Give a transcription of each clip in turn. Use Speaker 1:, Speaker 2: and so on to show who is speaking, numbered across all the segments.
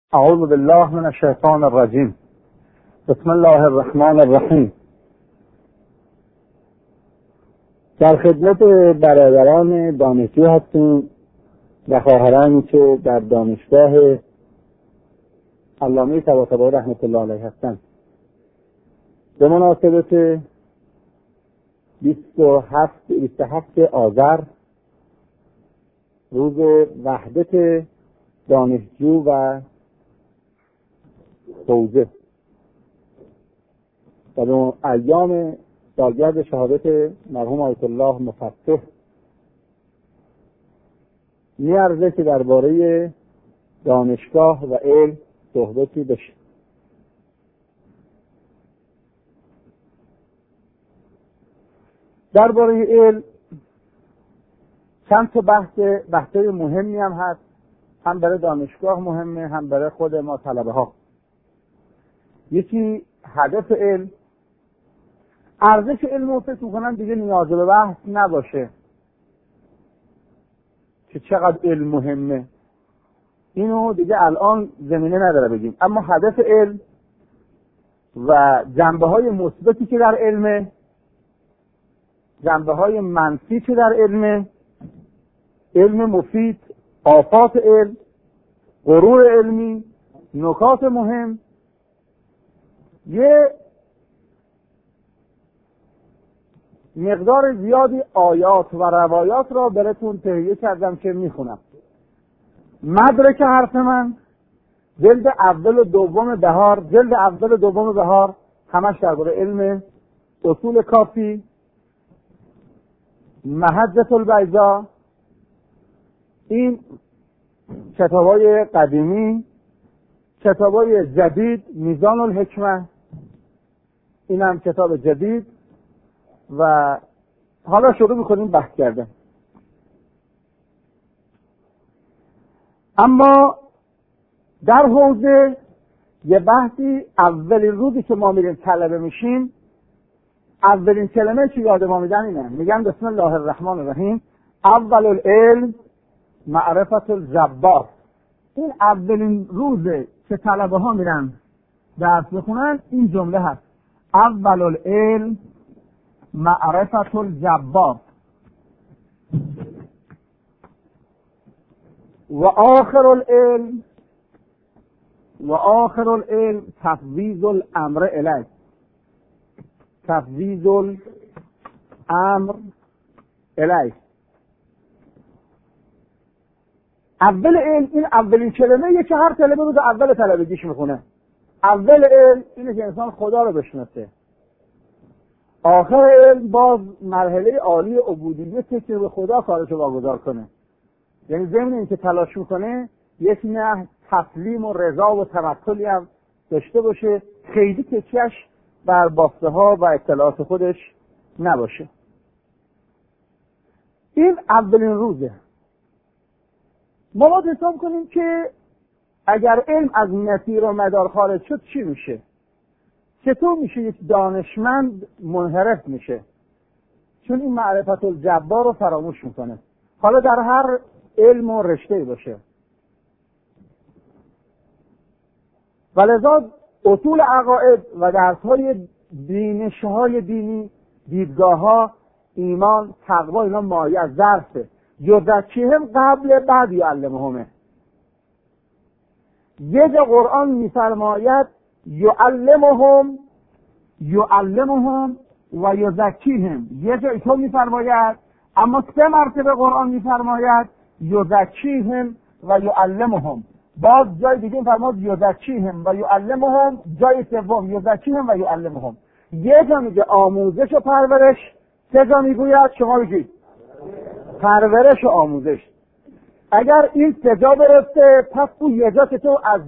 Speaker 1: اعوذ بالله من الشیطان الرجیم. بسم الله الرحمن الرحیم. در خدمت برادران دانشجو هستیم و خواهرانی که در دانشگاه علامه طباطبایی رحمت الله علیه هستند. به مناسبت 27 آذر، روز وحدت دانشجو و حوزه و به ایام سالگرد شهادت مرحوم آیت الله مفتح، می‌ارزه که درباره دانشگاه و علم صحبتی بشه. درباره علم چند تا بحثای مهمی هم هست، هم برای دانشگاه مهمه، هم برای خود ما طلبه ها. یکی هدف علم، ارزش علم رو فکر می‌کنم دیگه نیاز به بحث نباشه که چقدر علم مهمه، اینو دیگه الان زمینه نداره بگیم. اما هدف علم و جنبه‌های مثبتی که در علمه، جنبه‌های منفی که در علمه، علم مفید، آفات علم، غرور علمی، نکات مهم، یه مقدار زیادی آیات و روایات را براتون تهیه کردم که میخونم. مدرک حرف من جلد اول و دوم بهار همش درباره علم، اصول کافی، محجة البیضاء، این کتابای قدیمی، کتابای جدید، میزان الحکمه، این هم کتاب جدید، و حالا شروع میکنیم بحث کردن. اما در حوزه یه بحثی، اولین روزی که ما میریم طلبه میشیم، اولین کلمه که یاد ما میدن اینه، میگن بسم الله الرحمن الرحیم، اول العلم معرفت الجبار. این اولین روزه که طلبه ها میرن درس بخونن، این جمله هست، اول العلم معرفت الجبار و آخر العلم تفویض الامر الیه. تفویض الامر الیه. اول علم، این اولین کلمه که هر طلبه روز اول طلبگیش میخونه. اول علم اینه که انسان خدا رو بشناسه. آخر علم باز مرحله عالی عبودیت که به خدا کارشو واگذار کنه. یعنی ضمن این که تلاش میکنه یک نه تسلیم و رضا و توکلی هم داشته باشه، خیلی تکیه‌اش بر بافته ها و اطلاعات خودش نباشه. این اولین روزه. ما باید حساب کنیم که اگر علم از مسیر و مدار خارج شد چی میشه؟ چطور میشه یک دانشمند منحرف میشه؟ چون این معرفت الجبار رو فراموش میکنه، حالا در هر علم و رشته باشه. ولذا اصول عقاید و درس‌های بینش‌های دینی، دیدگاه‌ها، ایمان، تقوا، اینا مایه از درسه. یزکیهم قبل بعد یعلمهمه. یه جا قرآن می‌فرماید یعلمهم و یزکیهم، یه جا اینطور می‌فرماید، اما 3 مرتبه قرآن می‌فرماید یزکیهم و یعلمهم. باز جای دیگه می‌فرماید یزکیهم و یعلمهم، جای سوم یزکیهم و یعلمهم. یه جا میگه آموزش و پرورش، 3 جا میگوید شما بگید پرورش و آموزش. اگر این 3 جا برسه، پس تو یه جا که تو از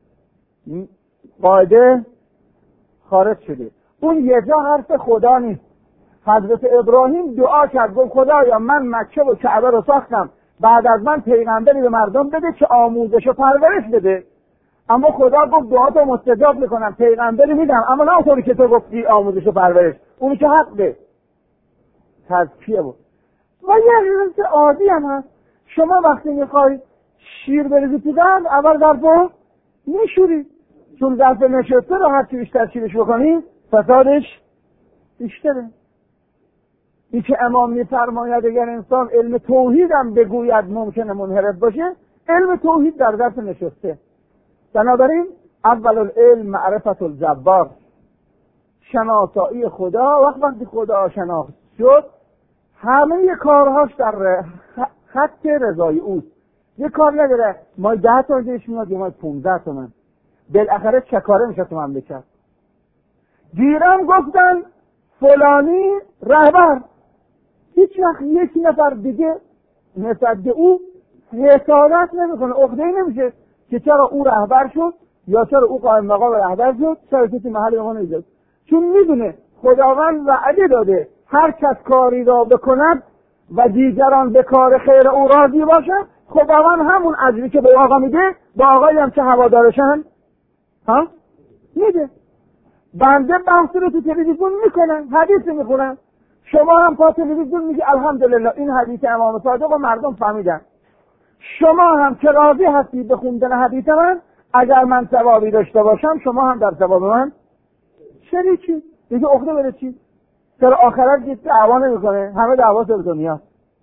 Speaker 1: قاعده خارج شده. اون یه جا حرف خدا نیست. حضرت ابراهیم دعا کرد، گفت خدایا من مکه و کعبه رو ساختم، بعد از من پیغمبری به مردم بده که آموزش و پرورش بده. اما خدا گفت دعاتو مستجاب میکنم، پیغمبری میدم، اما نه اونطوری که تو گفتی آموزش و پرورش، اونی که حق ده. تزکیه بود. و یه حرف عادی هم هست. شما وقتی میخوای شیر بریزی تو قند، اول ظرفو میشوری، چون ظرف نشسته رو هرچی بیشتر چیرش بکنی فسادش بیشتره. این که امام میفرماید اگر انسان علم توحید هم بگوید ممکنه منحرف باشه، علم توحید در ظرف نشسته. بنابراین اول العلم معرفت الجبار، شناسایی خدا. وقتی خدا شناخت شد همه کارهاش در خط رضای اوست. یه کار نداره ما 10 تومن دیش میاد یا ما 15 تومن، بالاخره چکاره میشه تو مملکت. گیرم گفتن فلانی رهبر، هیچ وقت یک نفر دیگه نسبت به او حسادت نمیکنه، عقده‌ای نمیشه که چرا او رهبر شد یا چرا او قائم مقام رهبر شد، چرا کسی محل ما نمیاد. چون میدونه خداوند وعده داده هر کس کاری را بکند و دیگران به کار خیر او راضی باشند، خداوند همون اجری که به آقا میده با آقایی هم که هوادارشن میده. بنده بحث رو تو تلویزیون میکنن، حدیث میخونن، شما هم پا تلویزیون میگی الحمدلله این حدیث امام صادق و مردم فهمیدن. شما هم که راضی هستید به خوندن حدیث من، اگر من ثوابی داشته باشم شما هم در ثواب من شریکی. دیگه عقده بره چی؟ چرا آخرت هیچ دعوا نمیکنه، همه دعوا سر دنیا.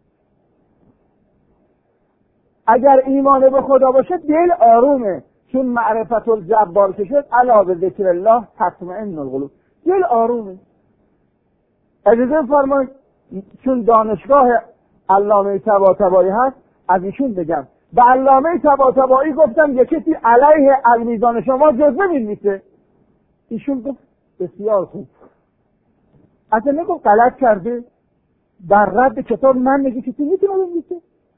Speaker 1: اگر ایمان به خدا باشه دل آرومه، چون معرفت الجبار که شد علا به ذکر الله تطمئن القلوب، دل آرومه. اجازه فرمایید چون دانشگاه علامه طباطبایی هست از ایشون بگم. به علامه طباطبایی گفتم یه کسی علیه المیزان شما جزوه می‌نویسه، ایشون گفت بسیار خوب. اصلا نگفت غلط کرده، در رد کتاب من میگه کسی میتونه بنویسه.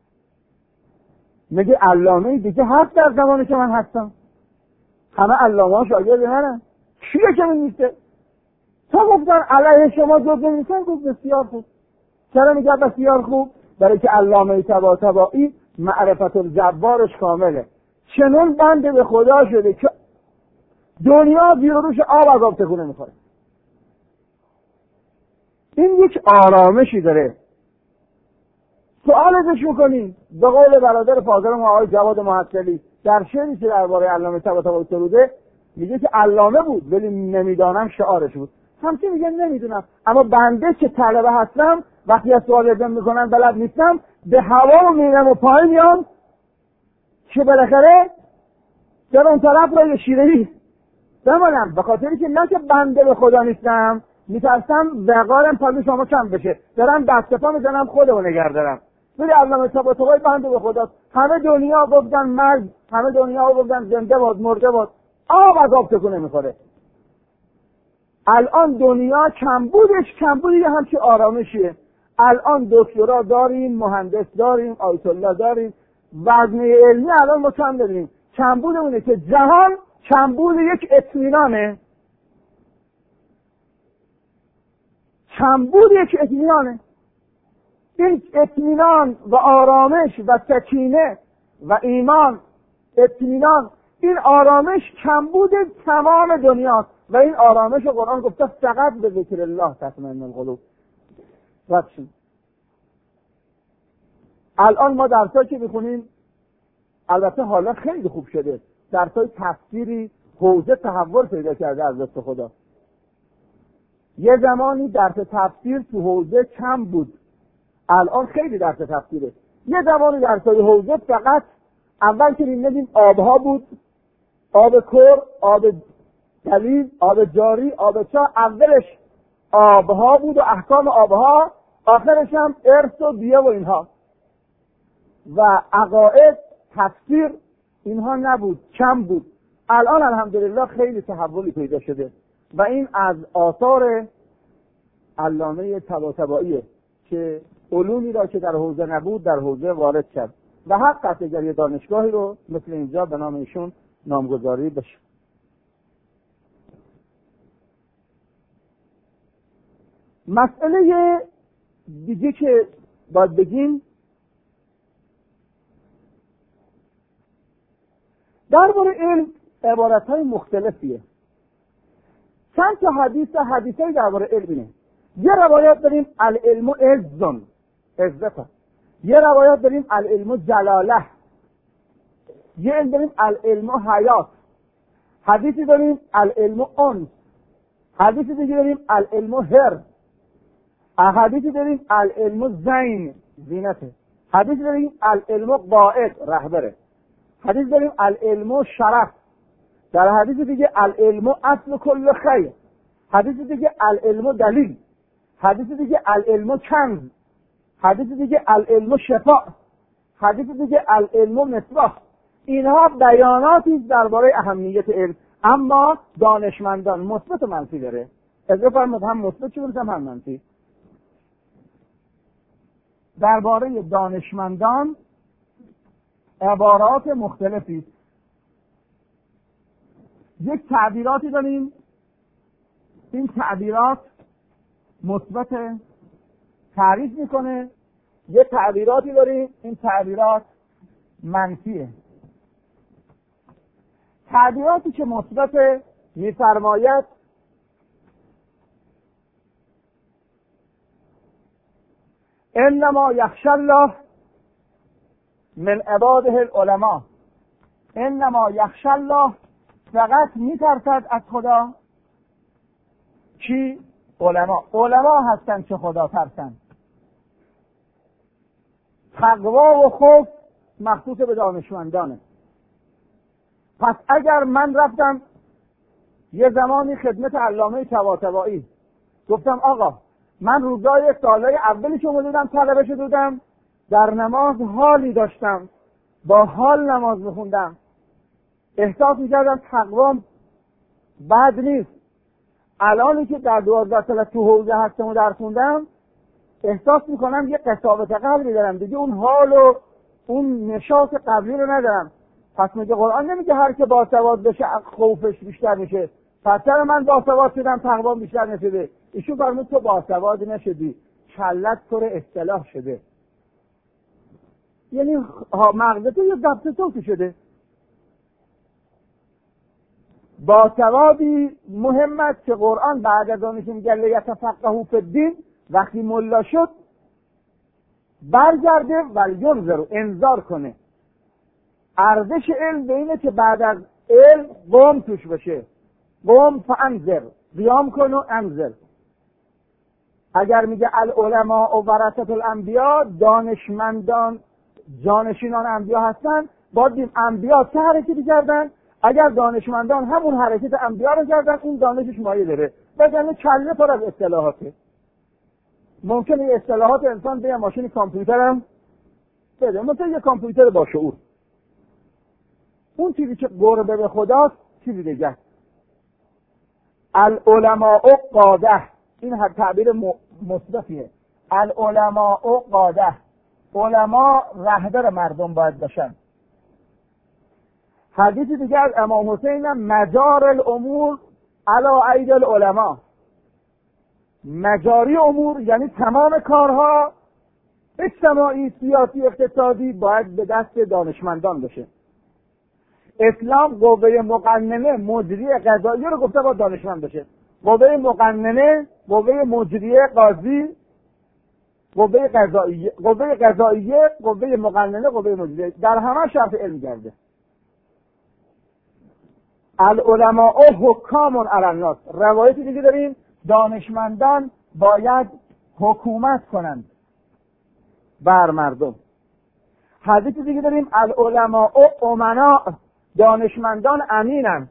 Speaker 1: میگه علامه دیگه هست در زمانی که من هستم، همه علامه ها شاگرد منن، کیه که می‌نویسه؟ تا گفتن علیه شما جزوه می‌نویسن، گفت بسیار خوب. چرا میگه بسیار خوب؟ برای که علامه طباطبایی معرفت الجبارش کامله، چنون بنده به خدا شده که دنیا زیر و روش آب از آب تکونه میخوره. این یک آرامشی داره. سوال ازش میکنیم به قول برادر فاضلم آقای جواد محصلی در شعری که درباره علامه طباطبایی سروده میگه که علامه بود ولی نمیدانم شعارش بود. همچنین میگه نمیدونم، اما بنده که طلبه هستم وقتی از سوال ازم میکنن بلد نیستم به هوا میرم و پایین میام که بالاخره در اون طرف را یه شیره‌ای بمانم، به خاطری که نه که بنده به خدا نیستم، میترسم وقارم پلو شما کم بشه، دارم دست پا میزنم خودمو نگه دارم. ولی علامه طباطبایی بنده به خداست. همه دنیا گفتن مرگ، همه دنیا گفتن زنده باد مرده باد، آب از آب تکونه میخوره. الان دنیا کمبود یه همچی آرامشیه. الان دکترا داریم، مهندس داریم، آیت الله داریم، وزنه علمی الان ما کم داریم. کمبودمونه که جهان کمبود یک اطمینانه، کمبود یک اطمینانه. این اطمینان و آرامش و سکینه و ایمان، اطمینان، این آرامش کمبود تمام دنیاست و این آرامش قرآن گفته فقط به ذکر الله تطمئن القلوب. رفتیم الان ما درسایی که میخونیم، البته حالا خیلی خوب شده، درسای تفسیری حوزه تحول پیدا کرده از دست خدا. یه زمانی درس تفسیر تو حوزه کم بود، الان خیلی درس تفسیره. یه زمانی درسای حوزه فقط اول که می‌بینیم آبها بود، آب کر، آب دلیل، آب جاری، آب چاه، اولش آبها بود و احکام آبها، آخرش هم ارث و دیه و اینها و عقاید، تفسیر، اینها نبود، کم بود. الان الحمدلله خیلی تحولی پیدا شده و این از آثار علامه طباطباییه که علومی را که در حوزه نبود در حوزه وارد کرد و حق است اگر یه دانشگاهی رو مثل اینجا به نام ایشون نامگذاری بشه. مسئله دیگه که باید بگیم درباره علم عبارت‌های مختلفیه. چند تا حدیثی درباره علم اینه. یه روایت داریم العلم عزٌ، عزت. یه روایت داریم العلم جلاله. یه علم داریم العلم حیات. حدیثی داریم العلم انس، حدیثی دیگه داریم العلم هر، حدیثی داریم العلم زین زینته، حدیثی داریم العلم قائد رهبره، حدیث داریم العلم شرف، در حدیث دیگه العلم اصل کل خیر، حدیث دیگه العلم دلیل، حدیث دیگه العلم کنز، حدیث دیگه العلم شفاء، حدیث دیگه العلم مصباح. اینها بیاناتی درباره اهمیت علم، اما دانشمندان مثبت و منفی داره. اضافه فرمود هم مثبت چه هم منفی. درباره دانشمندان عبارات مختلفی است. یک تعبیراتی داریم، این تعبیرات مثبت تعریف میکنه، یک تعبیراتی داریم این تعبیرات منفیه. تعبیراتی که مثبت میفرماید انما یخشی الله من عباده العلماء، انما یخشی الله فقط میترسد از خدا کی؟ علما هستند که خدا ترسند. تقوا و خوف مخصوص به دانشمندانه. پس اگر من رفتم یه زمانی خدمت علامه طباطبایی گفتم آقا من روزای سالهای اولی که اومدم طلبه شدم، در نماز حالی داشتم، با حال نماز میخوندم، احساس میکردم تقوام بد نیست. الانی که در 12 سال تو حوزه هستم و در خوندم احساس میکنم یه قساوت قلبی دارم، دیگه اون حال و اون نشاط قبلی رو ندارم. پس میگه قرآن نمیگه هر که باسواد بشه خوفش بیشتر میشه، پس چرا من باسواد شدم تقوام بیشتر نشده؟ ایشون فرمود تو باسواد نشدی، کلت پر اصطلاح شده، یعنی مغزت یه ضبط صوتی شده. باسوادی مهمت که قرآن بعد از آنش میگه لیتفقهوا فی الدین، وقتی ملا شد برگرده و ینظر انذار کنه. ارزش علم به اینه که بعد از علم قوم توش بشه، قوم فانذر، قیام کن و انذر. اگر میگه العلماء و ورثه الانبیاء، دانشمندان جانشینان انبیا هستن، باید دیم انبیا چه حرکتی کردن؟ اگر دانشمندان همون حرکت انبیا رو کردن این دانشش مایه داره، وگرنه کله پر از اصطلاحاته. ممکنه یه اصطلاحات انسان به ماشین کامپیوترم بده، مثلا یه کامپیوتر با شعور، اون چیزی که قربه به خداست چیزی دیگه. العلماء قاده، این هر تعبیر مثبتیه. العلماء قاده، علما رهبر مردم باید باشن. حدیث دیگه از امام حسین مجار الامور علی اید العلماء، مجاری امور یعنی تمام کارها اجتماعی، سیاسی، اقتصادی باید به دست دانشمندان بشه. اسلام قوه مقننه مجریه قضاییه رو گفته با دانشمند بشه. قوه مقننه، قوه مجریه قاضی، قوه قضاییه، قوه مقننه، قوه مجریه، در همه شرط علم گرده. العلماء حکام علی الناس، روایتی دیگه داریم دانشمندان باید حکومت کنند بر مردم. حدیث دیگه داریم العلماء امنا، دانشمندان امینن.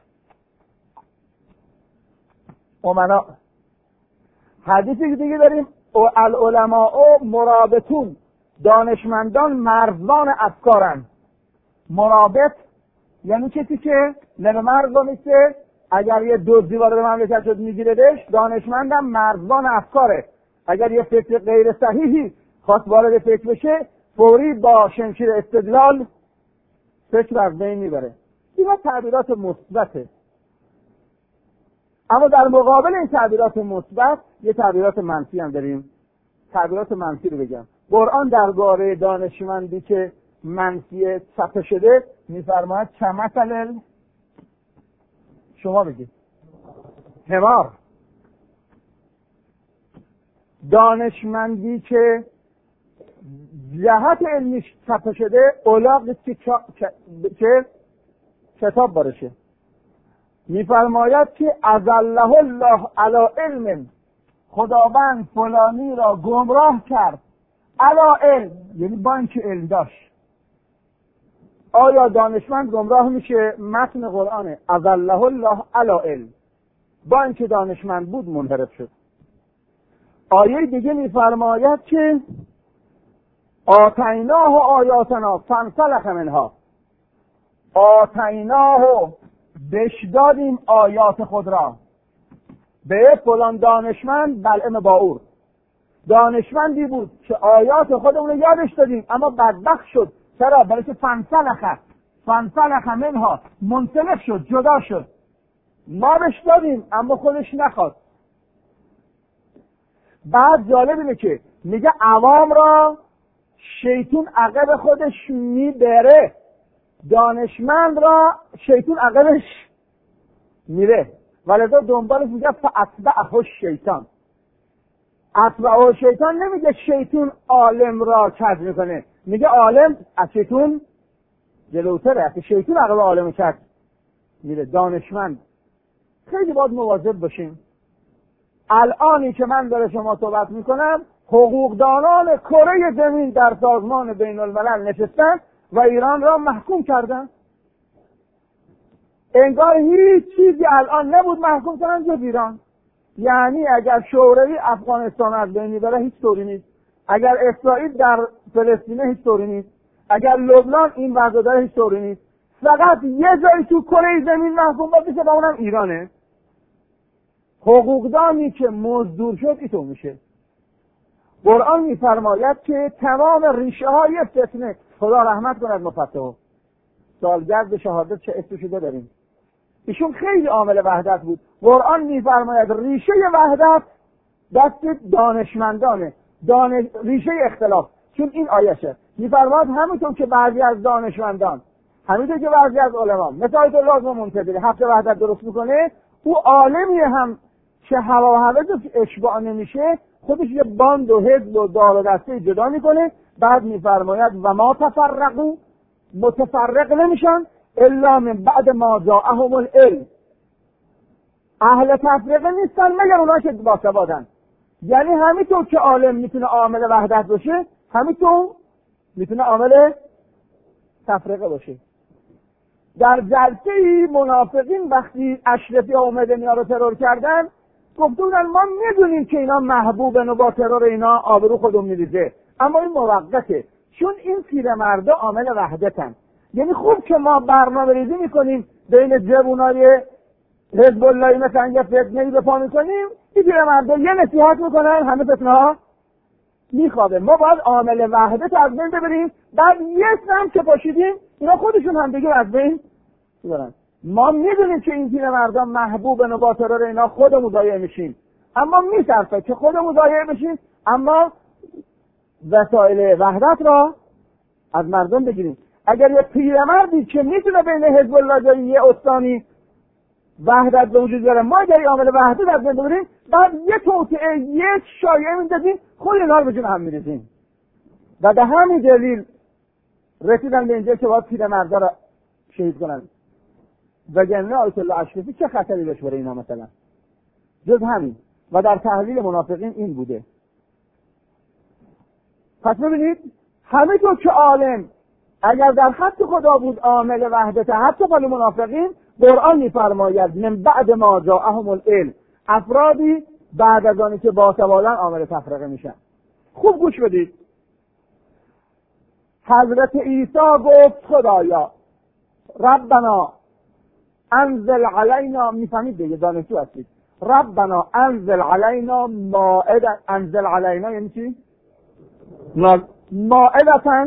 Speaker 1: امنا. حدیث دیگه داریم العلماء مرابطون، دانشمندان مرزبان افکارن. مرابط یعنی کسی که لب مرز رو میسته، اگر یه دزدی وارد مملکت شد میگیردش، دانشمندم مرزبان افکاره. اگر یه فکر غیر صحیحی خواست وارد فکر بشه، فوری با شمشیر استدلال فکر از بین میبره. اینا تعبیرات مثبته. اما در مقابل این تعبیرات مثبت یه تعبیرات منفی هم داریم. تعبیرات منفی رو بگم. قرآن درباره دانشمندی که منفی چپه شده میفرماید کمثل، شما بگید، حمار. دانشمندی که جهت علمیش چپه شده الاغ که کتاب بارشه. میفرماید که اضله الله علی علم، خداوند فلانی را گمراه کرد علی علم، یعنی با اینکه علم داشت. آیا دانشمند گمراه میشه؟ متن قرآنه، اضله الله علی علم، با اینکه دانشمند بود منحرف شد. آیه دیگه میفرماید که آتیناه آیاتنا فانسلخ منها، آتیناه بشدادیم آیات خود را به فلان دانشمند بلعم باور. دانشمندی بود که آیات خودمون رو یادش دادیم اما بدبخت شد. چرا؟ برای که فانسلخ منها، منسلخ شد، جدا شد. ما بهش دادیم اما خودش نخواست. بعد جالب اینه که میگه عوام را شیطون عقب خودش میبره، دانشمند را شیطون عقبش میره، ولذا دنبالش میگه فاتبعه الشیطان. اتبعه شیطان نمیگه شیطون عالم را کج میکنه، میگه عالم از شیطون جلوتره، که شیطون عقب عالم کج میره. دانشمند خیلی باید مواظب باشیم. الانی که من داره شما صحبت میکنم، حقوقدانان کره زمین در سازمان بین الملل نشستن و ایران را محکوم کردن. انگار هیچ چیزی الان نبود محکوم کنن جز ایران. یعنی اگر شوروی افغانستان از بین بره هیچ طوری نیست، اگر اسرائیل در فلسطین هیچ طوری نیست، اگر لبنان این وضع داره هیچ طوری نیست. فقط یه جایی تو کره زمین محکوم باشه که با اونم ایرانه. حقوقدانی که مزدور شد اینطور میشه. قرآن میفرماید که تمام ریشه های فتنه، خدا رحمت کند مفتح، سالگرد شهادت چه اسمشو داریم، ایشون خیلی عامل وحدت بود. قرآن میفرماید ریشه وحدت دست دانشمندانه، ریشه اختلاف. چون این آیشه میفرماید همونطور که بعضی از دانشمندان، همونطور که بعضی از علما مثل آیت الله منتظری حق وحدت درست میکنه، او عالمی هم که هوا و هوس اشباع نمیشه خودش یه باند و حزب و دار و دسته جدا میکنه. بعد میفرماید و ما تفرقوا، متفرق نمیشن الا من بعد ما جاءهم العلم. اهل تفرقه نیستن مگر اونها که باسوادن. یعنی همینطور که عالم میتونه عامل وحدت باشه، همینطور میتونه عامل تفرقه باشه. در جلسه منافقین وقتی اشرفی اومدن رو ترور کردن، گفته بودن ما میدونیم که اینا محبوبن و با ترور اینا آبرو خودمون میریزه، اما این موقته، چون این پیرمردا عامل وحدتن. یعنی خوب که ما برنامه ریزی میکنیم بین جوانای حزب الله مثلا یه فتنه‌ای به پا میکنیم، این پیرمردا یه نصیحت میکنن همه فتنه‌ها میخوابه. ما باید عامل وحدت از بین ببریم، بعد یه سم که پاشیدیم اینا خودشون هم دیگه از بین ببرن. ما میدونیم که این پیرمردا محبوبن و با ترور اینا خودمون ضایع میشیم، اما میصرفه که خودمون ضایع بشیم اما وسایل وحدت را از مردم بگیریم. اگر یه پیرمردی که میتونه بین حزب الله جایی یه استانی وحدت به وجود بیاره، ما اگر عامل وحدت از بین ببریم، بعد یه توطئه یک شایعه میندازیم، خود اینا رو به جون هم میریزیم. و به همین دلیل رسیدن به اینجا که باید پیرمردا را شهید کنن. وگرنه آیت الله اشرفی چه خطری داشت برای اینا مثلا؟ جز همین. و در تحلیل منافقین این بوده. پس ببینید همینطور که عالم اگر در خط خدا بود عامل وحدت، حتی برای منافقین قرآن میفرماید من بعد ما جاءهم العلم، افرادی بعد از آنی که باسوادن عامل تفرقه میشن. خوب گوش بدید. حضرت عیسی گفت خدایا ربنا انزل علینا، میفهمید دیگه، دانشجو هستید، ربنا انزل علینا مائده. انزل علینا یعنی چی؟ مائدة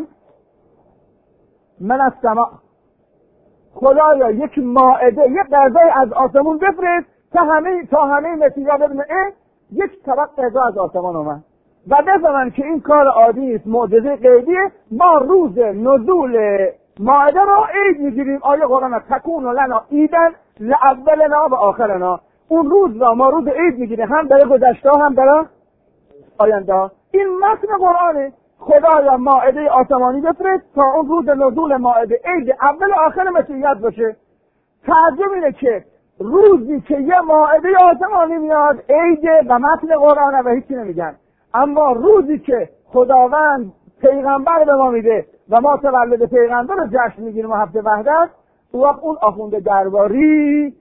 Speaker 1: من السماء. خدایا یک مائده، یک غذای از آسمون بفرست تا همه مسیحا ببینن یک طبق غذا از آسمان اومد و بفهمن که این کار عادی است، معجزه غیبیه. ما روز نزول مائده رو عید میگیریم. آیه قرآن تکون لنا عیدا لاولنا و آخرنا. اون روز را ما روز عید میگیریم، هم برای گذشته هم برای آینده. این متن قرآنه. خدایا مائده آسمانی بفرست تا اون روز نزول مائده عید اول آخر مسیحیت باشه. تعجب اینه که روزی که یه مائده آسمانی میاد عیده و متن قرآن و هیچی نمیگن، اما روزی که خداوند پیغمبر به ما میده و ما تولد پیغمبر رو جشن میگیریم و هفته وحدت، اون آخونده درباری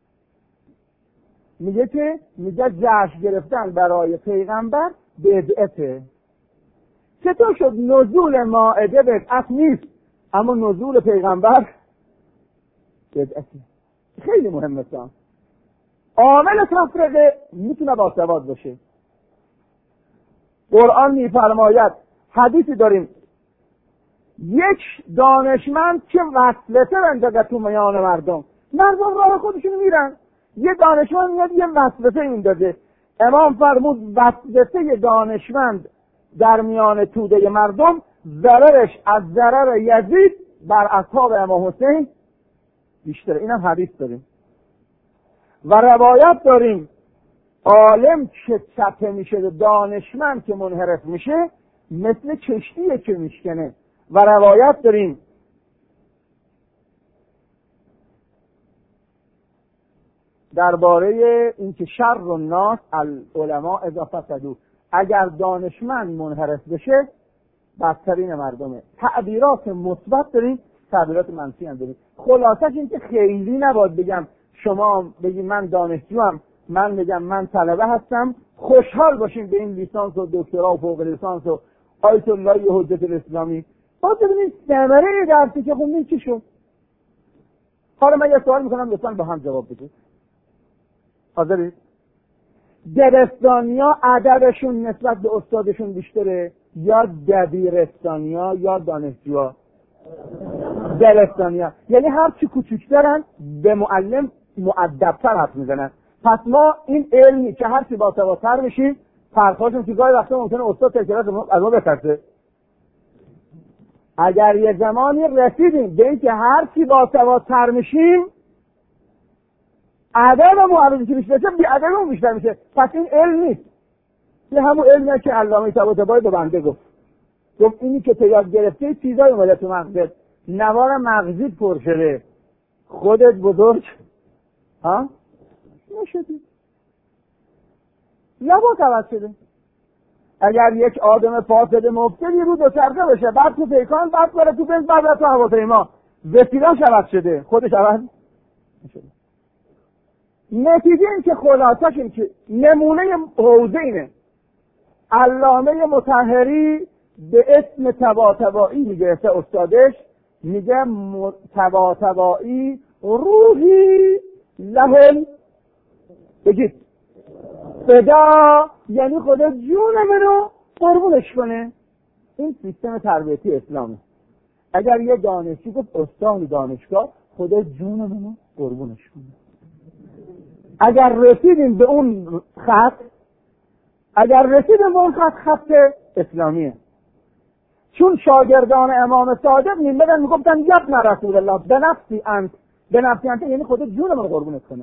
Speaker 1: میگه که جشن گرفتن برای پیغمبر بدعته. چطور شد نزول مائده بدعت نیست اما نزول پیغمبر بدعته؟ خیلی مهمه. عامل تفرقه میتونه باسواد باشه. قرآن میفرماید، حدیثی داریم، یک دانشمند که وسوسه بندازه تو میان مردم راه خودشون میرن، یه دانشمند میاد یه وسوسه میندازه. امام فرمود وسوسه دانشمند در میان توده مردم ضررش از ضرر یزید بر اصحاب امام حسین بیشتره. اینم حدیث داریم و روایت داریم عالم که چپه میشه، دانشمند که منحرف میشه مثل کشتیه که میشکنه. و روایت داریم درباره اینکه شر الناس العلماء اذا فسدوا، اگر دانشمند منحرف بشه بدترین مردمه. تعبیرات مثبت داریم، تعبیرات منفی هم داریم. خلاصش این که خیلی نباید بگم شما بگید من دانشجوام، من بگم من طلبه هستم، خوشحال باشیم به این لیسانس و دکترا و فوق لیسانس و آیت الله حجت الاسلامی. باید ببینید ثمره درسی که خوندین چی شد. حالا من یه سوال میکنم لطفاً با هم جواب بدید. حاضرید؟ دبستانیا ادبشون نسبت به استادشون بیشتره یا دبیرستانیا یا دانشجوها؟ دبستانیا. یعنی هر چی کوچیک‌ترن به معلم مؤدب‌تر حرف میزنن. پس ما این علمی که هر چی باسوادتر میشیم فرقاشون که گاهی وقتا ممکنه استاد تکرار از ما بترسه. اگر یه زمانی رسیدیم به این که هر چی باسوادتر میشیم ادب معرضی که بیشتر بشه بی ادبمون بیشتر میشه. پس این علم نیست. این همون علمیه که علامه طباطبایی به بنده گفت اینی که تو یاد گرفته چیزایی اومده تو مغزت، نوار مغزی پر شده، خودت بزرگ نشدی، لبات عوض شده. اگر یک آدم فاسد مبتدی رو دوچرخه بشه، بعد تو پیکان، بعد بره تو بنز، بعد تو هواپیما، وسیله‌اش عوض شده، خودش عوض نشده. نتیجه این که خلاصش این که نمونه حوزه اینه. علامه مطهری به اسم طباطبایی میگه استادش، میگه طباطبایی روحی لهل، بگید فدا، یعنی خدا جون منو قربونش کنه. این سیستم تربیتی اسلامه. اگر یه دانشجو گفت استاد دانشگاه خدا جون منو قربونش کنه، اگر رسیدیم به اون خط، خط اسلامیه. چون شاگردان امام صادق میمدن میگفتن یبن رسول الله بنفسی انت یعنی خدا جون من قربونت کنه.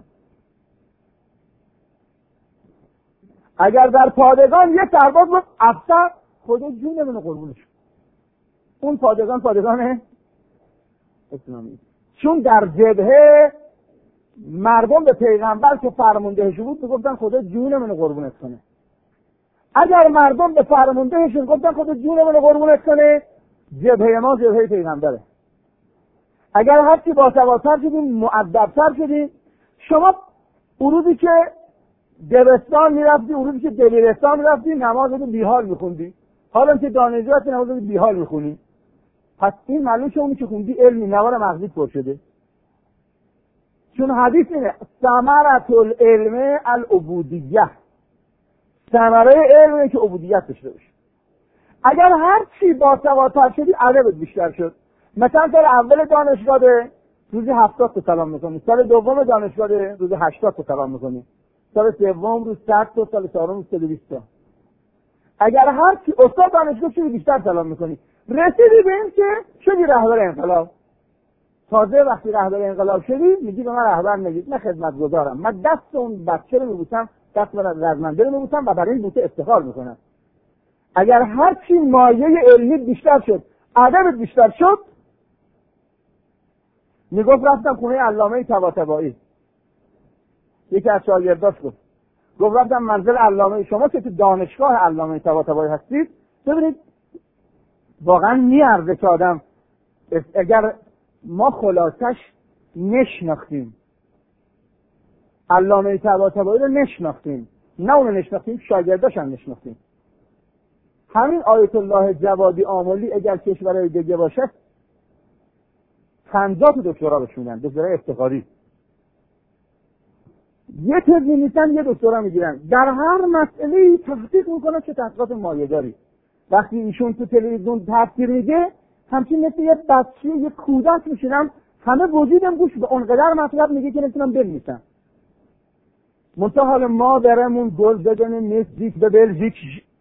Speaker 1: اگر در پادگان یه سرباز بود افسر خدا جون من قربونش کنه، اون پادگان اسلامی. چون در جبهه مردم به پیغمبر که فرماندهش بود میگفتن خدا جون منو قربونت کنه. اگر مردم به فرماندهشون گفتن خدا جون منو قربونت کنه، جبهه ما جبهه پیغمبره. اگر هرچی باسوادتر شدیم، مؤدبتر شدیم، شما اروزی که دبستان میرفتی، اروزی که دبیرستان میرفتی، نمازتو بیحال میخوندی، حالا که دانشجو هستی نمازتو بیحال میخونی. پس این معلوم شد اونی که خوندی علمی، نوار مغزی پر شده. چون حدیث اینه ثمرة العلم العبودیه، ثمره علمه که عبودیت داشته باشه. اگر هر چی باسوادتر شدی ادبت بیشتر شد. مثلا سال اول دانشگاه روزی 70 تا سلام میکنی، سال دوم دانشگاه روزی 80 تا سلام میکنی، سال سوم روز 100 تا، سال چهارم روز 120 تا. اگر هر چی استاد دانشگاه شدی بیشتر سلام میکنی، رسیدی به این که شدی رهبر انقلاب. تازه وقتی رهبر انقلاب شدی میگی به من رهبر نگید، من خدمتگزارم، من دست اون بچه رو میبوسم، دست رزمنده رو میبوسم و برای این بوسه افتخار میکنم. اگر هر چی مایه علمی بیشتر شد، ادب بیشتر شد، میگفت رفتم خونه علامه طباطبایی، یکی از شاگرداش گفت رفتم منزل علامه شما که تو دانشگاه علامه طباطبایی هستید، ببینید واقعا میارزه که آدم اگر ما خلاصش نشناختیم، علامه طباطبایی رو نشناختیم، نه اون نشناختیم، شاگرداش هم نشناختیم. همین آیت الله جوادی آملی اگر کشورهای دیگه باشه 50 دکترا بهش میدن، دکترای افتخاری. یه تز می‌نویسن، یه دکترا میگیرن، در هر مسئله تحقیق میکنن چه تحقیقات مایه‌داری. وقتی ایشون تو تلویزیون تفسیر میگه، همچین مثل یه بچه، یه کودک میشینم، همه وجودم گوش به اونقدر مطلب میگه که نمیتونم بنویسم. منتها حال ما برمون گل بدنه نزدیک به بلژیک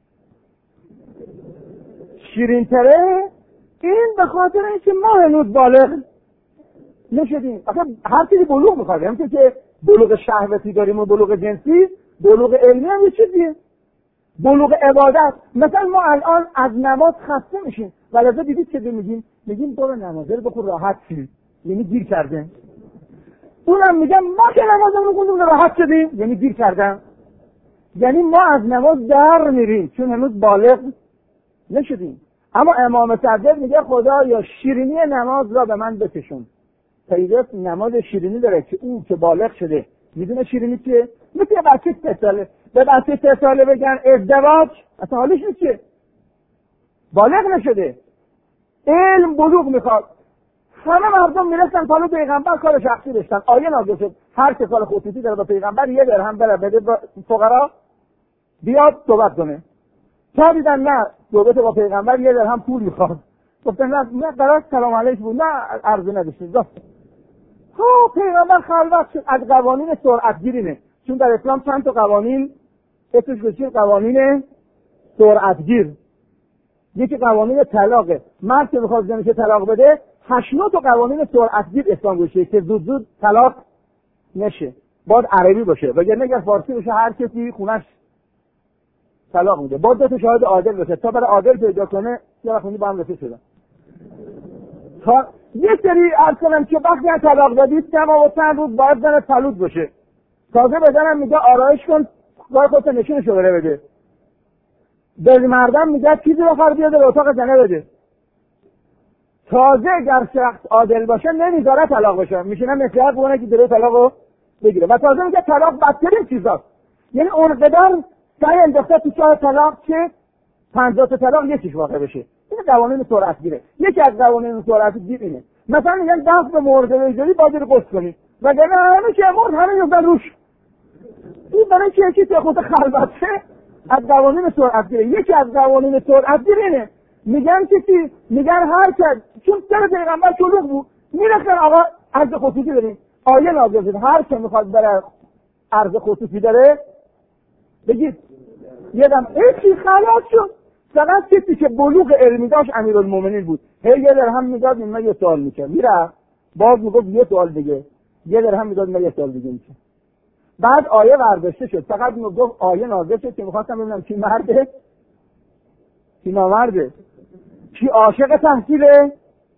Speaker 1: شیرین تره، این به خاطر اینکه ما هنوز بالغ نشدیم. اصلا هر چیزی بلوغ میخواد، همونطور که بلوغ شهوتی داریم و بلوغ جنسی، بلوغ علمی هم یه چیزیه، بلوغ عبادت. مثلا ما الان از نماز خسته میشیم، ولی دیدید چه میگیم برو نمازه رو بخور راحت شی، یعنی گیر کرده. اونم میگم ما که نمازمون رو خوندیم راحت شدیم، یعنی گیر کردم. یعنی ما از نماز در میریم چون هنوز بالغ نشدیم. اما امام صادق میگه خدایا شیرینی نماز را به من بکشون. طریقت نماز شیرینی داره که اون که بالغ شده میدونه شیرینی که مثل بچه 3 ساله به بچه 3 ساله بگن ازدواج، اصلا حالش نیست، بالغ نشده. علم بلوغ میخواد. همه مردم میرسن تا پیغمبر کار شخصی داشتن، آیه نازل شد هر که کار خصوصی داره با پیغمبر 1 درهم بده فقرا بیاد صحبت کنه. تا دیدن نه صحبت با پیغمبر 1 درهم پول میخواد، گفتن نه قرار سلام علیک بود، نه عرضه نداشتید. پیغمبر خلوت شد از قوانین سرعتگیرینه، چون در اسلام چند تا قوانین اسمش بشه قوانین سرعتگیر. یکی قوانین طلاقه، مرد که میخواد زنش طلاق بده 8 تا قوانین سرعتگیر اسلام گوشه که زود طلاق نشه، باید عربی باشه، وگرنه اگر فارسی باشه هر کسی خونش طلاق میده. باید 2 تا شاهد عادل باشه، تا برای عادل پیدا کنه یه وقتی با هم رسید شدن. تا یه سری عرض کنم که وقتی طلاق دادید 3 ماه و چند روز باید زن فلوج باشه، تازه بزنم میگه آرایش کن گاه خودت نشونشو بره بده. به مردم میگه چیزی بخور بیاد به اتاق زنه بده. تازه اگر شخص عادل باشه نمیذاره طلاق بشه، میشینه نصیحت کنه که داره طلاقو بگیره. و تازه میگه طلاق بدترین چیزاست، یعنی اونقدر سعی انداخته تو چاه طلاق که 50 تا طلاق یکیش واقع بشه. این قوانین سرعتگیره. یکی از قوانین سرعتگیر اینه، مثلا میگن دست به مورد ویژه‌ای باید رو قصد کنی، وگرنه همه که مرد همه یفتن روش. این برای که یکی خود خلوته از قوانین سرعتگیره. یکی از قوانین سرعتگیر اینه، میگن هر کس چون سر پیغمبر شلوغ بود میرسن آقا عرض خصوصی داریم، آیه نازل شد هر که میخواد بره عرض خصوصی داره بگید یادم ایشی خلاص شد. فقط کسی که بلوغ علمی داشت امیرالمومنین بود، هی 1 درهم میداد من یه سوال میکرد، میره باز میگفت یه سوال دیگه، 1 درهم میداد من یه سوال دیگه میشه. بعد آیه برداشته شد، فقط میگفت آیه نازل شد که میخواستم ببینم کی مرده کی نامرده، کی عاشق تحصیله.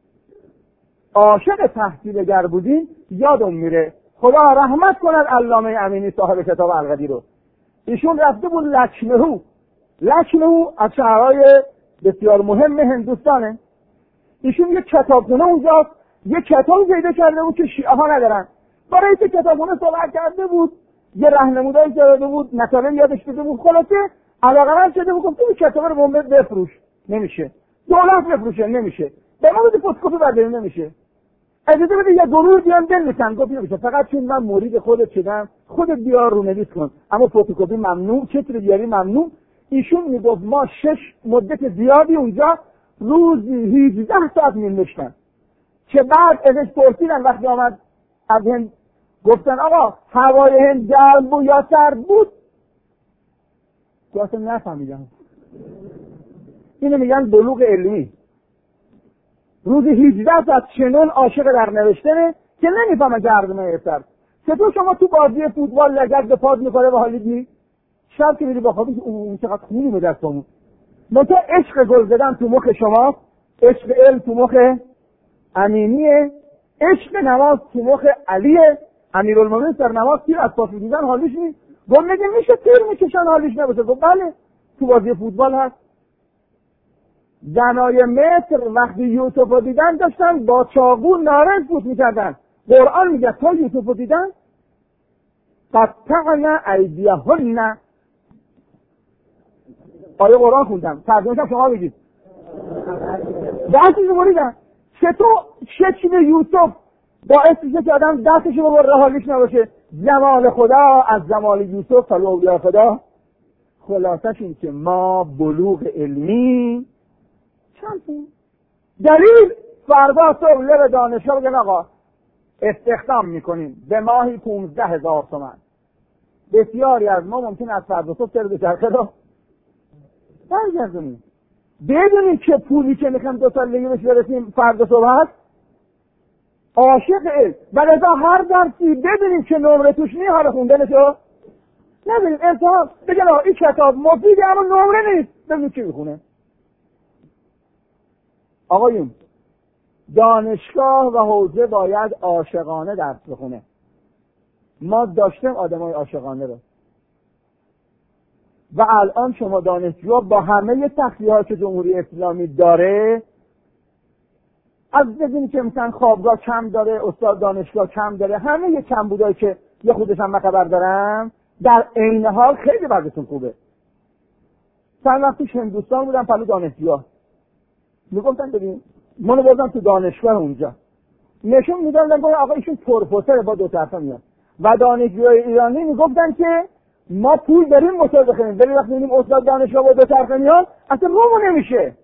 Speaker 1: عاشق تحصیل اگر بودین یادم میره، خدا رحمت کند علامه امینی صاحب کتاب القدیر رو. ایشون رفته بود لکنو از شهرهای بسیار مهم هندوستانه. ایشون یک کتابخونه اونجاست، یک کتاب پیدا کرده بود که شیعه ها ندارن، برای که کتابخونه صحبت کرده بود، یه راهنمایی کرده بود، مطالب یادش داده بود، خلاصه علاقه‌مند شده بود، گفت این کتاب رو بمب بفروش، نمیشه. دولت بفروشه، نمیشه. به ما بده فتوکپی برداری، نمیشه. اجازه بده یه گروه بیان بنویسن، گفت نمیشه. فقط چون من مرید خودت شدم، خودت بیار رو نویس کن، اما فتوکپی ممنوع، چتر بیاری ممنوع. ایشون میگفت ما 6 مدت زیادی اونجا روزی 18 ساعت می‌نوشتن، که بعد ازش پرسیدن وقتی آمد از هند، گفتن آقا هوای هند گرم بود یا سرد بود؟ اصلا نفهمیدم. اینو میگن بلوغ علمی. روزی 18 ساعت چنون عاشق در نوشتنه که نمیفهمه گرمه یا سرد. چطور شما تو بازی فوتبال لگد به پاد میکنه و حالیدی؟ شب که میری با خوابی اون چقدر خونی به دستمون. منتها عشق گل زدن تو مخ شما، عشق علم تو مخ امینیه، عشق نماز تو مخ علیه، امیرالمومنین سرنواز تیر از پاس دیدن حالیش نیست. گفت میشه تیر میکشن حالیش نباشه؟ گفت بله، تو بازی فوتبال هست. زنای مصر وقتی یوسف رو دیدن داشتن با چاقو نارنج پوست میکردن. قرآن میگه تا یوسف رو دیدن قطعنا ایدیهن. آیه قرآن خوندم، ترجمه‌اش هم شما بگید. دستش رو بریدن. چطور شکل یوسف باعث میشه که آدم دستش رو ببره حالیش نباشه؟ جمال خدا از جمال یوسف تا اولیاء خدا. خلاصش این که ما بلوغ علمی چند دلیل فردا صبح لب دانشگاه بگن آقا استخدام میکنیم به ماهی 15,000 تومان. بسیاری از ما ممکن از فردا صبح سر به چرخه رو برگردونیم بدونیم که پولی که میخوایم 2 سالگی بهش برسیم فردا صبح هست. عاشق علم و لذا هر درسی بدونیم که نمره توش نیست، حال خوندنشو نبینیم. امتحان بگن آقا این کتاب مفیده اما نمره نیست، ببینیم چی میخونه. آقایون دانشگاه و حوزه باید عاشقانه درس بخونه. ما داشتیم آدمای عاشقانه رو و الان شما دانشجوها با همه تخلیه‌ها که جمهوری اسلامی داره، از ببینید که مثلا خوابگاه کم داره، استاد دانشگاه کم داره، همه یه کم بودایی که یه خودش هم خبر دارم، در عین حال خیلی وضعیتون خوبه. چند وقت پیش هندوستان بودم پلو دانشجوها، میگفتن ببین منو بردن تو دانشگاه اونجا، نشون میدادن که آقا ایشون پروفسور با 2 طرفه میاد و دانشجوهای ایرانی میگفتن که ما پول داریم مصاحبه بخریم، ولی وقتی میبینیم استاد دانشگاه با 2 طرفه میاد اصلا رومون نمیشه.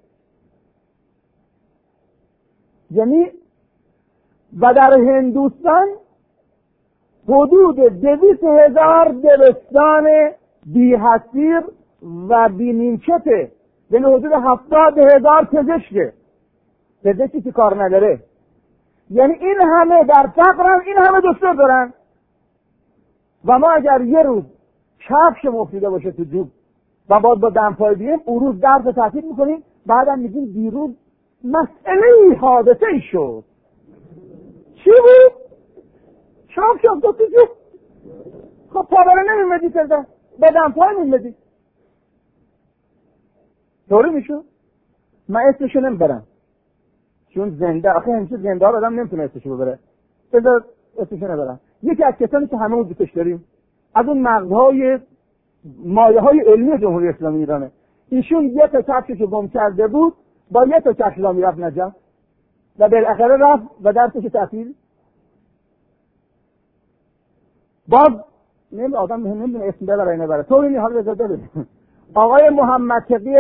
Speaker 1: یعنی و در هندوستان حدود 200,000 دبستان بی حصیر و بی نیمکته، یعنی حدود 70,000 پزشکی که کار نداره. یعنی این همه در فقرن، این همه دکتر دارن و ما اگر یه روز کفش مفیده باشه تو جوب و باید با دمپای بیم، اون روز درس تعطیل میکنیم، بعدم میگیم دیروز مسئله حادثه ای شد. چی بود؟ کفش افتاد تو جوب. خب پاوره نمیمدی کرده با دمپای میمدی طوری میشو. من اسمشو نمیبرم چون زنده، آخه همیشه زنده ها آدم نمیتونه اسمشو ببره، بذار اسمشو نبرم. یکی از کسانی که همه دوستش داریم از اون مغزهای مایه های علمی جمهوری اسلامی ایرانه، ایشون یه تا کفششو گم کرده بود، با یه تا کفش را میرفت نجف و بالاخره رفت و درسش تعطیل. باز آدم نمیدونه اسم ببره نبره طوری نی. حال بذار ببین آقای محمد تقی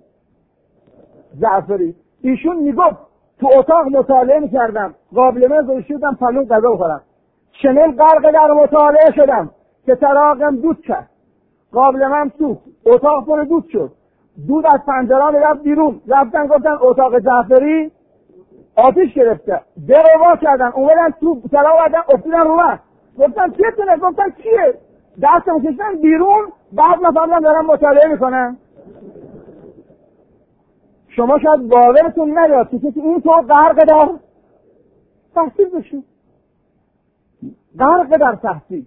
Speaker 1: جعفری، ایشون میگفت تو اتاق مطالعه میکردم، قابلمه گوشی بودم پلو غذا بخورم، چنین غرق در مطالعه شدم که چراغم دود کرد، قابلمه‌ام سوخت، اتاق پر دود شد، دود از پنجره رفت بیرون، رفتن گفتن اتاق جعفری آتش گرفته، در وا کردن، اومدن تو چراغ آوردن افتادن رو من، گفتن چیه؟ گفتن چیه؟ دستم کشیدن بیرون، بعد مثلا دارم مطالعه میکنم. شما شاید باورتون نیاد که این تو غرق در تحصیل بشید، غرق در تحصیل.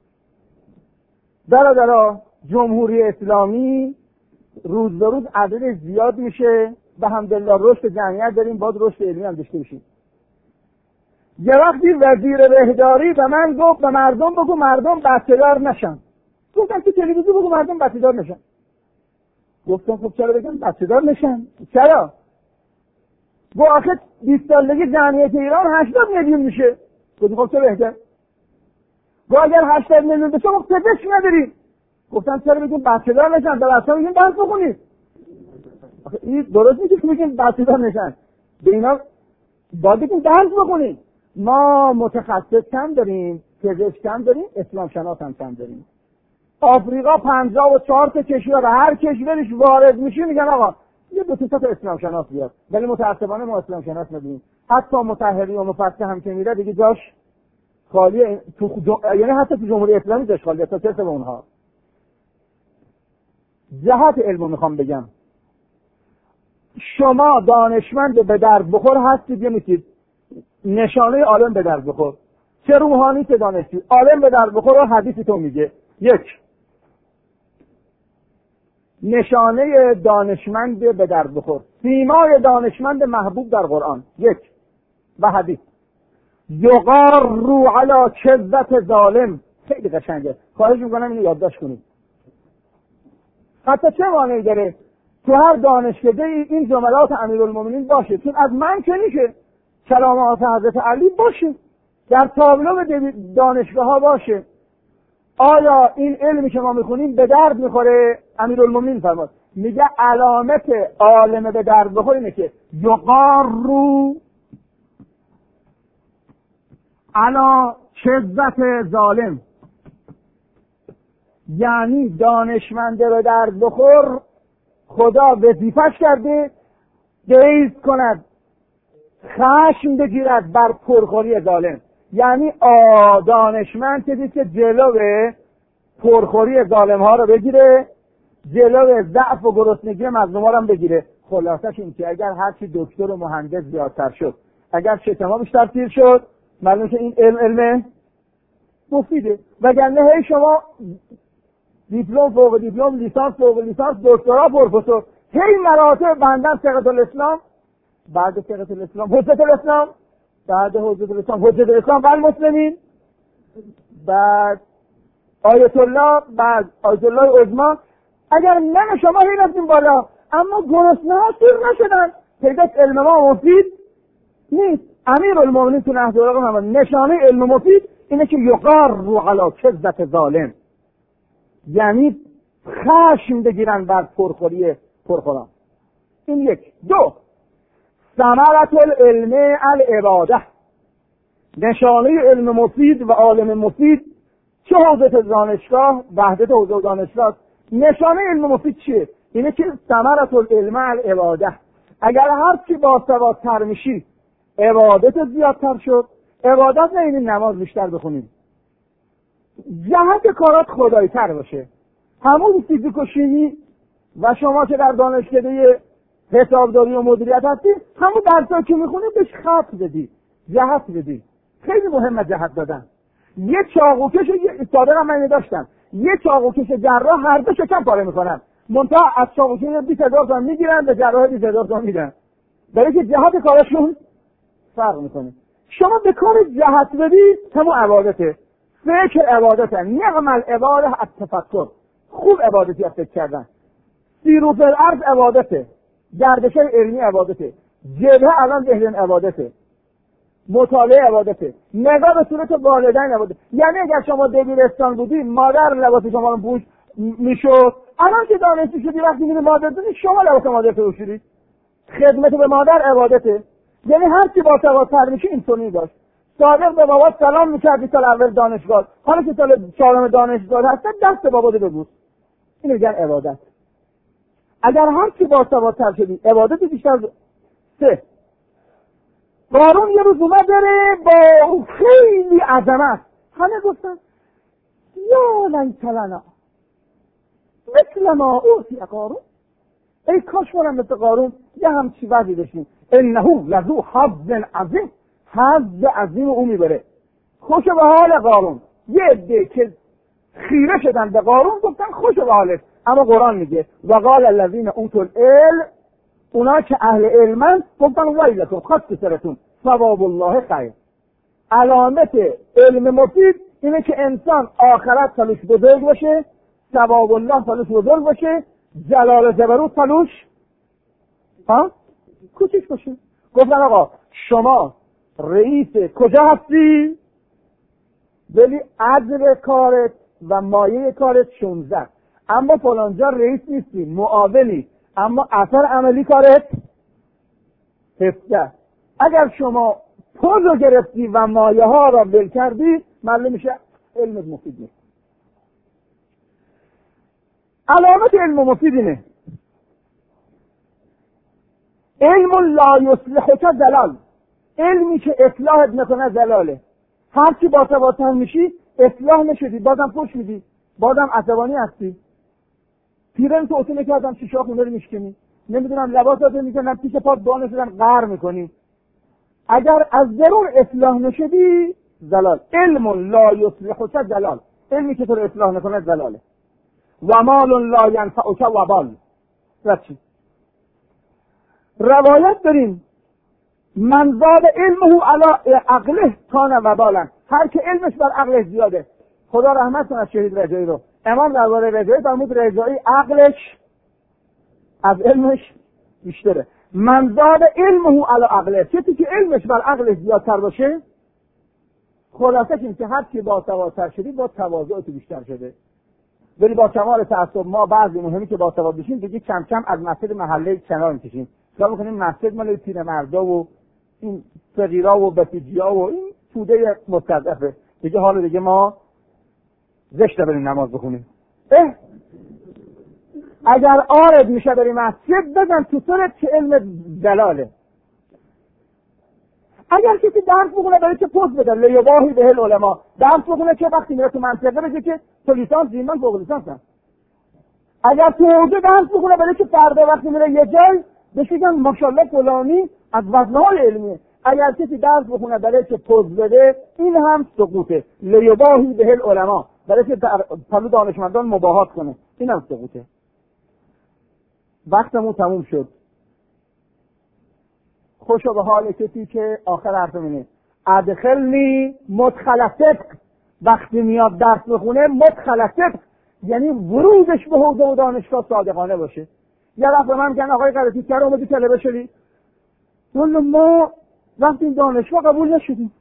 Speaker 1: برادرها جمهوری اسلامی روز به روز عددش زیاد میشه و الحمدلله رشد جمعیت داریم، باید رشد علمی هم داشته باشیم. یه وقتی وزیر بهداری به من گفت به مردم بگو مردم بچه‌دار نشن. گفتم تو تلویزیون بگو مردم بچه‌دار نشن. گفتم خب چرا بگم بچه‌دار نشن؟ چرا؟ با آخه 20 سالگی جمعیت ایران 80 میلیون میشه. گفتم خب چه بهتر؟ با اگر 80 میلیون بشه خب پزشک نداریم. گفتم چرا بگیم بچه‌دار نشن؟ در اصلا بگیم درس بخونید. آخه این درست نیست که بگیم بچه‌دار نشن. به اینا باید بگیم درس بخونید. ما متخصص کم داریم، پزشک کم داریم، اسلام شناس هم کم داریم. آفریقا 54 تا کشور، هر کشورش وارد میشه میگن آقا یه 2 تا اسلام شناس بیاد، ولی متأسفانه ما اسلام شناس نداریم. حتی مطهری و مفسر هم که میره دیگه جاش خالیه، یعنی حتی تو جمهوری اسلامی جاش خالیه. تا چه به اونها جهت علمو میخوام بگم، شما دانشمند به درد بخور هستید یا نیستید؟ نشانه عالم به درد بخور. چه روحانی چه دانشجو. عالم به در بخور و حدیث تو میگه. یک، نشانه دانشمند به در بخور، سیمای دانشمند محبوب در قرآن، یک و حدیث. یغار رو علی کذبت ظالم، خیلی قشنگه، خواهش میکنم اینو یادداشت کنید. حتی چه معنی داره تو هر دانشکده این جملات امیرالمومنین باشه، چون از من که میشه کلامات حضرت علی باشه، در تابلو دانشگاه ها باشه. آیا این علمی که ما میخونیم به درد میخوره؟ امیرالمومنین فرمود، میگه علامت عالم به درد بخور اینه که یغار رو علی کذبت ظالم، یعنی دانشمنده به درد بخور خدا وظیفه‌اش کرده گریز کند، خشم بگیرد بر پرخوری ظالم. یعنی دانشمند که جلو پرخوری ظالم ها رو بگیره، جلو ضعف و گرسنگی مظلوم ها رو بگیره. خلاصش این که اگر هرچی دکتر و مهندس زیادتر شد، اگر شتم‌ها بیشتر تیر شد، معلومه که این علم مفیده. وگرنه هی شما دیپلم فوق دیپلم، لیسانس فوق لیسانس، دکترا، پروفسور، هی مراتب بندن ثقة الاسلام، بعد ثقة الاسلام حجت الاسلام، بعد حجت الاسلام حجت الاسلام بر مسلمین، بعد آیت الله، بعد آیت الله عظما. اگر نه شما هی رفتیم بالا اما گرسنه ها سیر نشدن، پیداست علم ما مفید نیست. امیرالمومنین تو نهج البلاغه هم نشانه علم مفید اینه که یغار رو علی کذبت ظالم، یعنی خشم بگیرن بر پرخوری پرخوران. این یک. دو، ثمرة العلم العباده، نشانه علم مفید و عالم مفید چه حوزه دانشگاه، وحدت حوزه دانشگاه. نشانه علم مفید چیه؟ اینه که ثمرة العلم العباده، اگر هر چی باسوادتر میشی عبادت زیادتر شد. عبادت نه این نماز بیشتر بخونیم، جهت کارات خدایی تر باشه. همون فیزیک و شیمی و شما که در دانشکده حسابداری و مدیریت هستی، همون درسایی که میخونید بهش خط بدی، جهت بدی. خیلی مهمه جهت دادن. یه چاقوکش صادقا من داشتم، یه چاقوکش جراح هر دو شکم پاره میکنن، منتها از چاقوکش 20,000 تومان میگیرن به جراح 20,000 تومان میدن، برای که جهت کارشون فرق میکنه. شما به کار جهت بدی همون عبادته. فکر عبادته، نعم العباده التفکر، خوب عبادتی از فکر کردن. سیرو فی الارض عبادته، گردشای علمی عبادته، جبهه الان ذهن عبادته، مطالعه عبادته، نگاه به صورت والدین عبادته. یعنی اگر شما دبیرستان بودی مادر لباس شما رو پوش میشد، الان که دانشجو شدی وقتی میری مادر بودی شما لباس مادر رو پوشیدی. خدمت به مادر عبادته. یعنی هر کی با سوادتر میشه اینطوری باش. صادق به بابا سلام میکردی سال اول دانشگاه، حالا که سال چهارم دانشگاه هست دست بابا رو ببوس. اینو میگن عبادت. اگر هر کی با سوادتر شدی عبادت بیشتر. سه، قارون یه روز اومد داره با خیلی عظمت، همه گفتن یا لیت لنا مثل ما اوتی قارون، ای کاش ما مثل قارون یه همچی وضعی داشتیم. انه لذو حظ عظیم، حظ عظیم او میبره. خوش به حال قارون. یه عده که خیره شدن به قارون گفتن خوش به حالش، اما قرآن میگه و قال الذین اوتوا العلم، اونا که اهل علمن گفتن ویلتون، خاک سرتون، ثواب الله خیر. علامت علم مفید اینه که انسان آخرت سالش بزرگ باشه، ثواب الله سالش بزرگ باشه، جلال و جبروت سالش کوچیک باشه. گفتن آقا شما رئیس کجا هستی؟ ولی اجر کارت و مایه کارت 16، اما فلانجا رئیس نیستی، معاونی، اما اثر عملی کارت 17. اگر شما پول رو گرفتی و مایه ها را ول کردی معلوم میشه علم مفید نیست. علامت علم مفید اینه علم لا یصلحک دلال، علمی که اصلاحت نکنه دلاله. هر کی با سوادتر میشی اصلاح نشدی، بازم پوش میدی، بازم عصبانی هستی. پیرن تو اتونه که آدم شیشه خونه رو میشکنی، نمیدونم لباساتو میکنم پیش پات بانه شدن قهر میکنی. اگر از درون اصلاح نشدی زلال. علم لا یصلحک زلال، علمی که تو رو اصلاح نکنه زلاله. و مال لا ینفعک وبال. روایت داریم من زاد علمه علی عقله کان وبالا، هر که علمش بر عقلش زیاده. خدا رحمت کنه شهید رجایی رو. امام درباره رجایی فرمود رجایی عقلش از علمش بیشتره. من زاد علمه علی عقله، کسی که علمش بر عقلش زیادتر باشه، خلاصش این که هر کی با سوادتر شدی با تواضع تو بیشتر شده. ولی با کمال تعصب ما بعضی مهمی که با سواد بشیم دیگه کم کم از مسجد محله کنار میکشیم. کار میکنیم مسجد مال پیرمردا و این فقیرا و بسیجیا و این توده مستضعفه. دیگه حالا دیگه ما زشته بریم نماز بخونیم. اگر آرد میشه بریم مسجد بزن تو سرت که علم دلاله. اگر کسی درس بخونه برای که پست بده لیباهی به العلماء، درس بخونه که وقتی میره تو منطقه بشه که تو لیسانس زیمان فوق لیسانس هم. اگر تو حوزه درس بخونه برای که فردا وقتی میره یه جای بشیدن ماشاءالله فلانی از وزنهای علمیه. اگر کسی درس بخونه برای که پست بده این هم سقوطه. لیباهی به العلماء، برای که پلو دانشمندان مباهات کنه، این هم سقوطه. وقتمون تموم شد. خوشو به حال کسی که آخر حرفم اینه ادخلنی مدخل صدق، وقتی میاد درس بخونه مدخل صدق یعنی ورودش به حوزه و دانشگاه صادقانه باشه. یه وقت من میگن آقای قرطی چرا اومدی طلبه شدی؟ والله ما وقتی دانشگاه قبول نشدیم،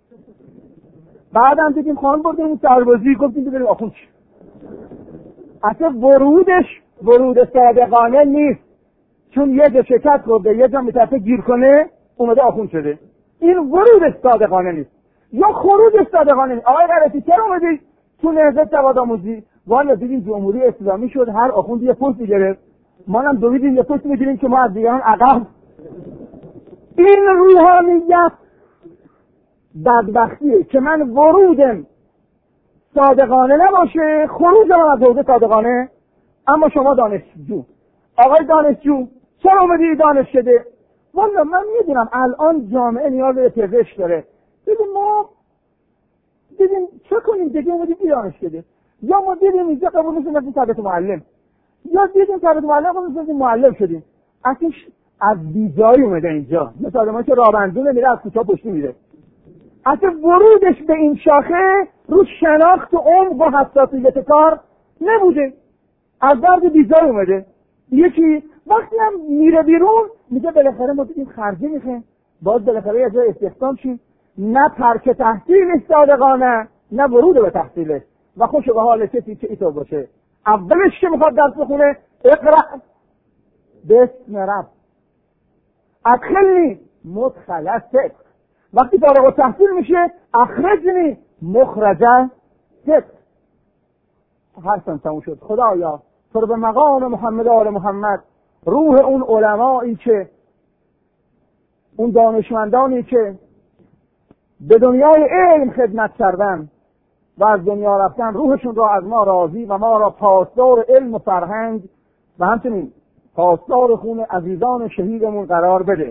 Speaker 1: بعدم دیدیم خان بردیم سربازی گفتیم ببریم آخوند چی. اصلا ورودش ورود صادقانه نیست، چون یه جا شکست خورده یه جا میترسه گیر کنه اومده آخوند شده. این ورودش صادقانه نیست یا خروجش صادقانه نیست. آقای قرطی چرا اومدی تو نهضت سواد آموزی؟ والا دیدیم جمهوری اسلامی شد هر آخوند یه پست میگرفت، ما هم دویدیم یه پست میگیریم که ما از دیگران عقب. این روحانیت بدبختیه که من ورودم صادقانه نباشه خروجم از حوزه صادقانه. اما شما دانشجو، آقای دانشجو چرا اومدی دانش شده؟ والا من میدونم الان جامعه نیاز به پزشک داره، دیدیم ما دیدیم چه کنیم دیگه اومدی دانش شده، یا ما دیدیم اینجا قبول نشیم مثل تربیت معلم، یا دیدیم تربیت معلم قبول نشیم معلم شدیم. اصلا از بیجایی اومده اینجا، مثل آدمایی که رابندونه میره از کوچه پشتی میره. اصلا ورودش به این شاخه رو شناخت و عمق و حساسیت کار نبوده، از درد بیجایی اومده. یکی وقتی هم میره بیرون میگه بالاخره ما دیدیم خرجی میخه باز بالاخره یه جای استخدام شیم. نه ترک تحصیل صادقانه نه ورود به تحصیله. و خوش به حال کسی که اینطور باشه اولش که میخواد درس بخونه اقرأ بسم رب ادخلنی مدخل صدق، وقتی فارغ التحصیل میشه اخرجنی مخرج صدق. حرفم تموم شد. خدایا تو رو به مقام محمد آل محمد روح اون علمایی که اون دانشمندانی که به دنیای علم خدمت کردن و از دنیا رفتن روحشون را از ما راضی و ما را پاسدار علم و فرهنگ و همچنین پاسدار خون عزیزان شهیدمون قرار بده.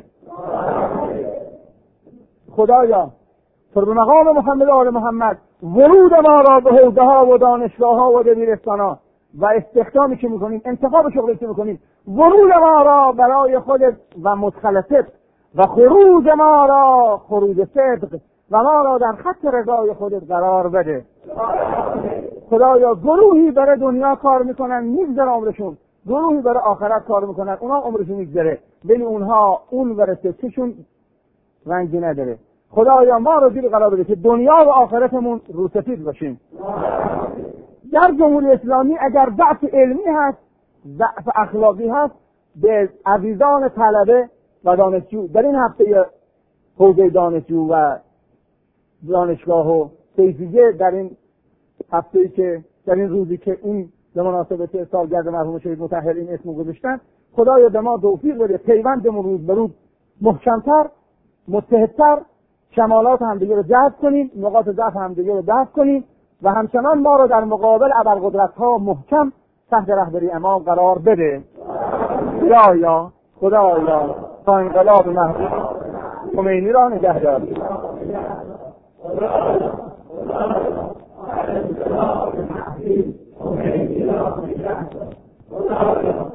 Speaker 1: خدایا تو به مقام محمد آل محمد ورود ما را به حوزه ها و دانشگاه ها و دبیرستان ها و استخدامی که میکنیم انتخاب شغلی که میکنیم ورود ما را برای خودت و مدخل صدق و خروج ما را خروج صدق و ما را در خط رضای خودت قرار بده. خدایا گروهی برای دنیا کار میکنن میگذره عمرشون، گروهی برای آخرت کار میکنن اونا عمرشون میگذره ولی اونها اون ورثه چشون رنگی نداره. خدایا ما رو دل قرار بده که دنیا و آخرتمون روسفید باشیم. در جمهوری اسلامی اگر ضعف علمی هست ضعف اخلاقی هست به عزیزان طلبه و دانشجو در این هفته حوزه دانشجو و دانشگاه و تیزیه در این هفته‌ای که در این روزی که این به مناسبت سالگرد مرحوم شهید مطهر این اسمو گذاشتن، خدایا به ما توفیق بده پیوندمون روز به روز محکم‌تر متحدتر کمالات همدیگه رو جذب کنیم، نقاط ضعف همدیگه رو دفع کنیم و همچنان ما رو در مقابل ابرقدرت‌ها محکم تحت رهبری امام قرار بده. خدایا تا انقلاب مهدی خمینی را نگه دار.
Speaker 2: خدایا